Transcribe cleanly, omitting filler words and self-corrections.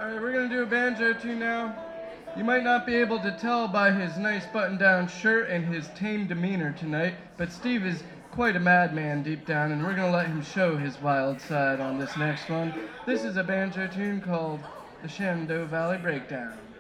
Alright, we're gonna do a banjo tune now. You might not be able to tell by his nice button-down shirt and his tame demeanor tonight, but Steve is quite a madman deep down, and we're gonna let him show his wild side on this next one. This is a banjo tune called the Shenandoah Valley Breakdown.